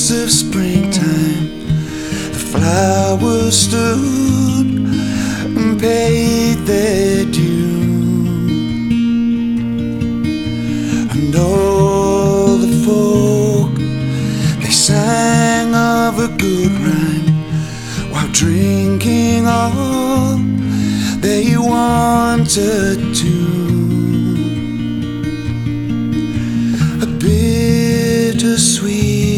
days of springtime, the flowers stood and paid their due, and all the folk, they sang of a good rhyme while drinking all they wanted to. A bittersweet